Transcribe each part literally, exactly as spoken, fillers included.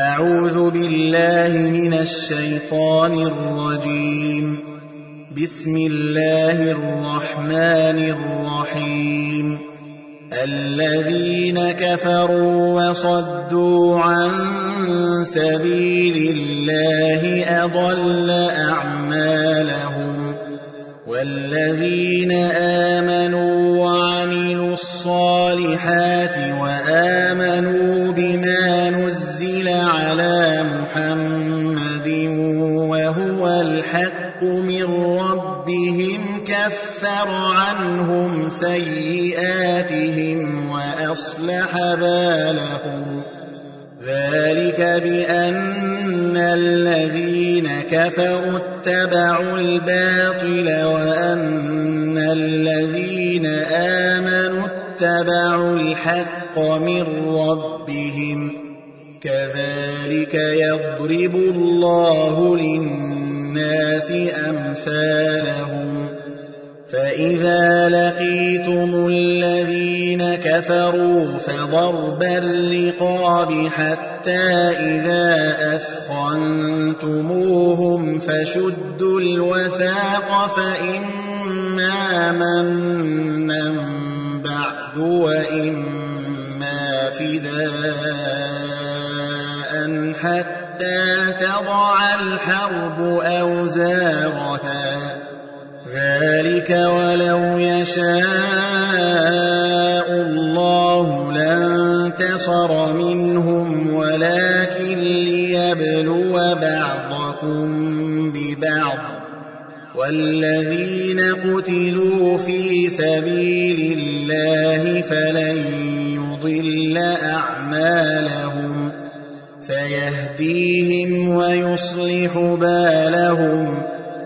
أعوذ بالله من الشيطان الرجيم. بسم الله الرحمن الرحيم. الذين كفروا وصدوا عن سبيل الله أضل أعمالهم، والذين آمنوا وعملوا الصالحات وآمنوا بما نزل على محمد وهو الحق من ربهم كفر عنهم سيئاتهم وأصلح بالهم. ذلك بأن الذين كفروا اتبعوا الباطل وأن الذين آمنوا اتبعوا الحق من ربهم. كذلك يضرب الله للناس أمثالهم. فإذا لقيتم الذين كفروا فضرب الرقاب حتى إذا أثخنتموهم فشدوا الوثاق فإما منا بعد وإما فداء حتى تضع الحرب أوزارها. ذلك ولو يشاء الله لانتصر منهم ولكن ليبلو بعضكم ببعض. والذين قتلوا في سبيل الله فلن يضل أعمالهم، سيهديهم ويصلح بالهم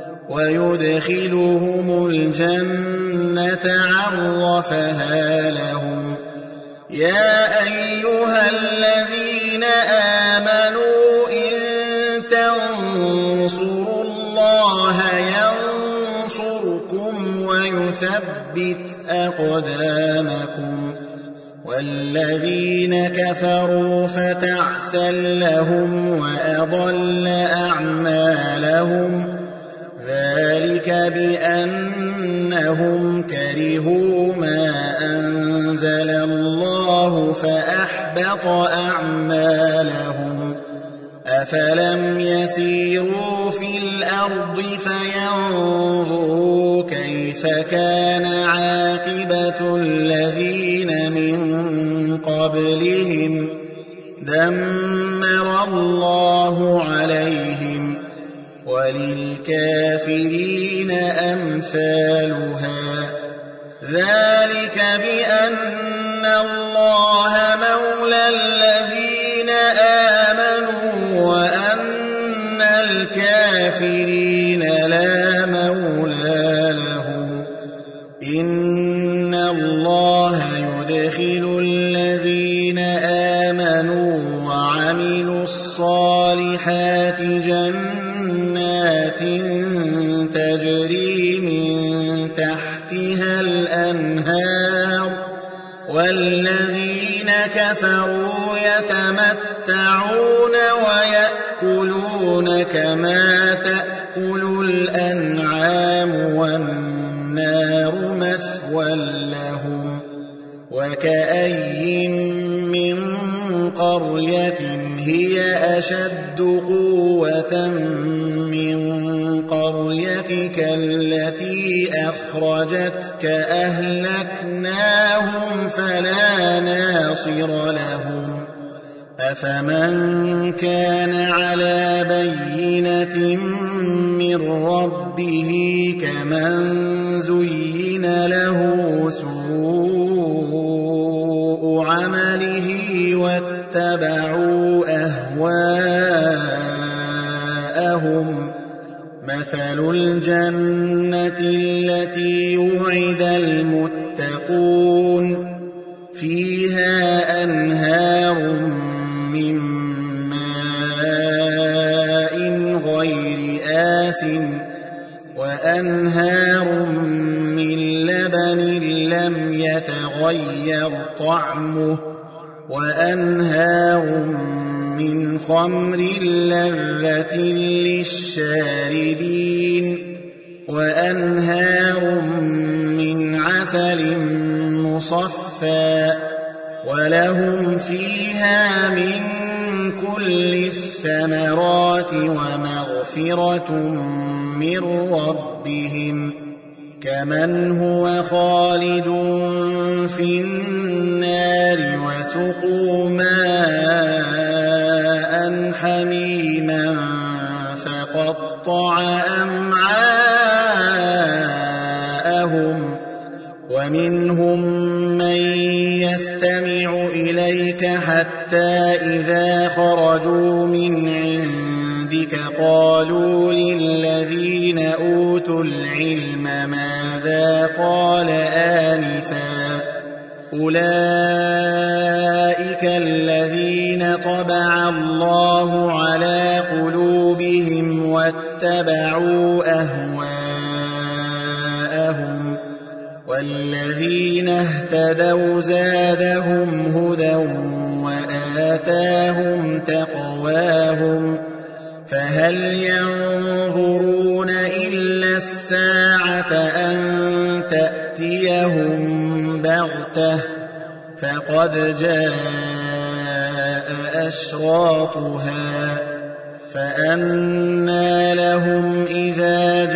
ويدخلهم الجنة عرفها لهم. يا أيها الذين آمنوا إن تنصروا الله ينصركم ويثبت أقدامكم. والذين كفروا فتعسا لهم وأضل أعمالهم. ذلك بأنهم كرهوا ما أنزل الله فأحبط أعمالهم. أفلم يسيروا في الأرض فينظروا كيف كان عاقبة الذين من قبلهم. دمر الله عليهم وللكافرين أمثالها. ذلك بأن الله مولى الذين آمنوا وأن الكافرين لا مولى لهم. إن الله يدخل الذين آمنوا وعملوا الصالحات جنات تجري من تحتها الأنهار. والذين كفروا يتمتعون ويأكلون كما تأكل الأنعام والنار مثوى لهم. وكأين من قرية هي أشد قوة من قريتك التي أخرجتك أهلكناهم فلا ناصر لهم. أفمن كان على بينة من ربه كمن زين له سوء عمله واتبعوا أهواءهم. مثل الجنة التي وعد المتقون فيها أنهار من ماء غير آسٍ وأنهار من لبن لم يتغير طعمه وأنهار من خمر لذة للشاربين وأنهار من عسل مصفى ولهم فيها من كل الثمرات ومغفرة من ربهم كمن هو خالد في النار وسقوا ماء حميما فقطع أمعاءهم ومنهم من يستمع إليك حتى إذا خرجوا من عندك قالوا للذين أوتوا العلم ماذا قال آنفا أولئك الذين طبع الله على قلوبهم واتبعوا أهواءهم والذين اهتدوا زادهم هدى وآتاهم تقواهم فهل ينظرون إلا الساعة أن تأتيهم بغتة فقد جاء أشراطها فأنى لهم إذا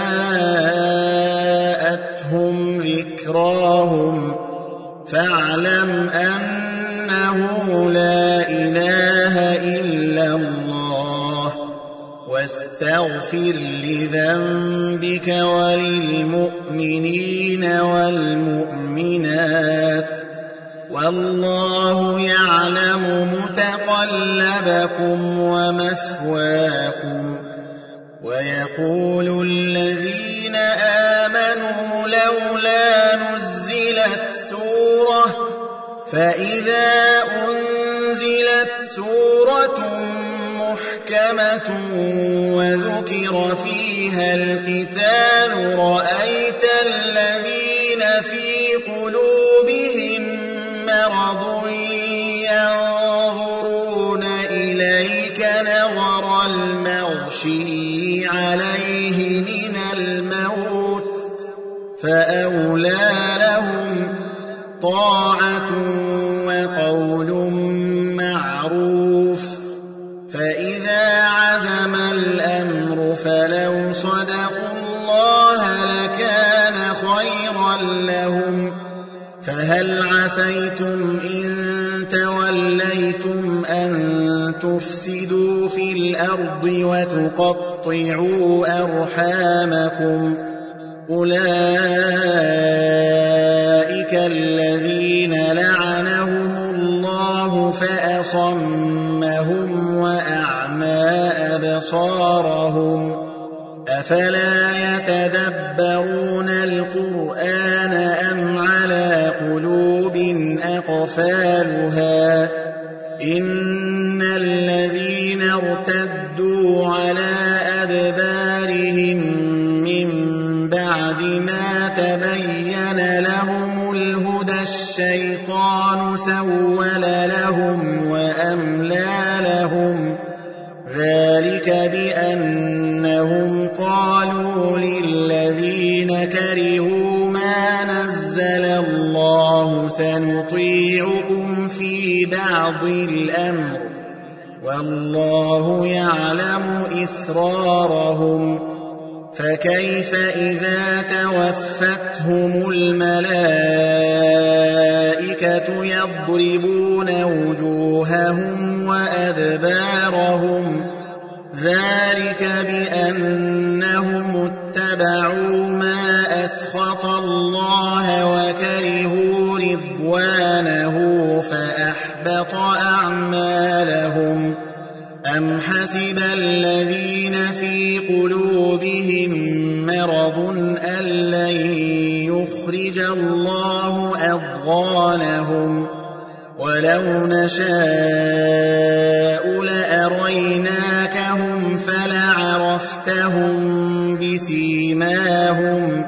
جاءتهم ذكراهم فاعلم أنه لا إله إلا الله واستغفر لذنبك وللمؤمنين والمؤمنات والله يعلم متقلبكم ومثواكم ويقول الذين آمنوا لولا نزلت سورة فإذا أنزلت سورة محكمة وذكر فيها القتال رأيت الذين في قلوبهم مرض ينظرون إليك نظر المغشي عليه من الموت فأولى لهم طاعة وقول معروف فإذا عزم الأمر فلو صدقوا الله لكان خيرا لهم فهل عسيتم إن توليتم أن تفسدوا في الأرض وتقطعوا أرحامكم أولئك الذين لعنهم الله فأصمهم وأعمى أبصارهم أفلا يتدبرون القرآن أم على قلوب أقفالها إن الذين ارتدوا على أدبارهم من بعد ما تبين لهم الهدى الشيطان سول لهم وأملى لهم ذلك بأنهم قالوا للذين كرهوا ما نزل الله سنطيعكم في بعض الأمر والله يعلم إسرارهم فكيف إذا توفتهم الملائكة يضربون وجوههم وأدبارهم ذلك بأنهم اتبعوا ما أسخط الله وكرهوا رضوانه فأحبط أعمالهم أم حسب الذين في قلوبهم مرض أن لن يخرج الله أضغانهم ولو نشاء لأريناكهم فلعرفتهم بسيماهم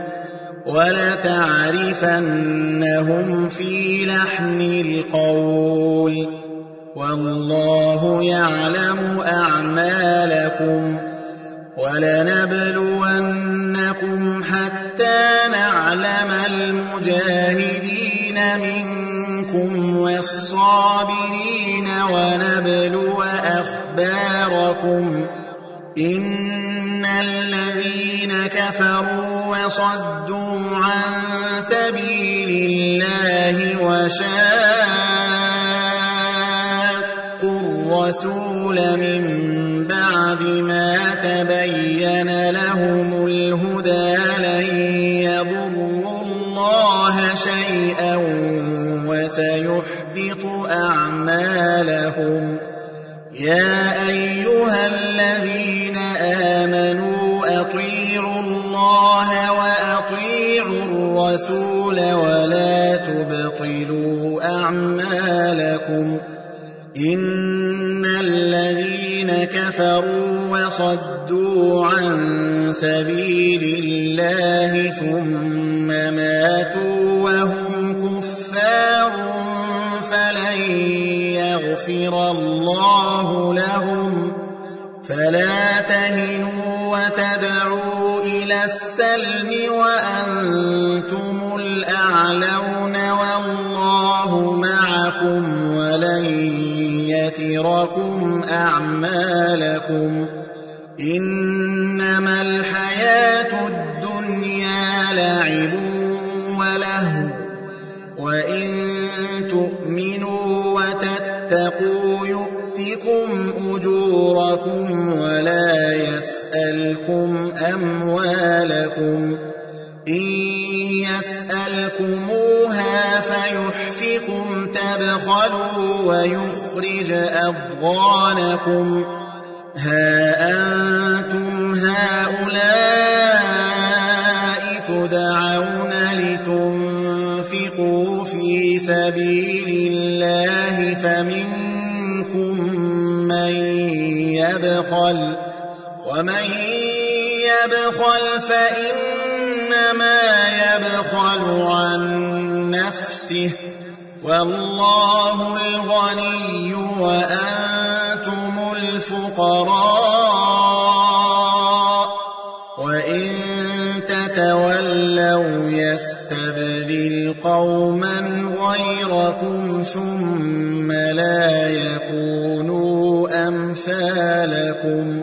ولتعرفنهم في لحن القول والله والله يعلم أعمالكم ولنبلونكم حتى نعلم المجاهدين منكم والصابرين ونبلو أخباركم إن الذين كفروا وصدوا عن سبيل الله وشاقوا الرسول من بعد ما تبين لهم الهدى لن يضروا الله شيئا وسيحبط أعمالهم يا أيها الذين آمنوا أطيعوا الله وأطيعوا الرسول ولا تبطلوا أعمالكم إن الذين كفروا وصدوا عن سبيل الله ثم ماتوا وهم كفار فلن يغفر الله لهم فلا تهنوا وتدعوا إلى السلم وأنتم الأعلون والله معكم ولن يتركم أعمالكم إنما الحياة الدنيا لعب ولهو وإن تؤمنوا وتتقوا يؤتكم أجوركم ولا يسألكم أموالكم إن يسألكموها فيحفكم تبخلوا ويخرج أضغانكم ها أنتم هؤلاء تدعون لتنفقوا في سبيل الله فمنكم من يبخل ومن يبخل فإنما يبخل عن نفسه والله الغني وأنتم الفقراء وإن تتولوا يستبدل قوما غيركم ثم لا يكونوا أمثالكم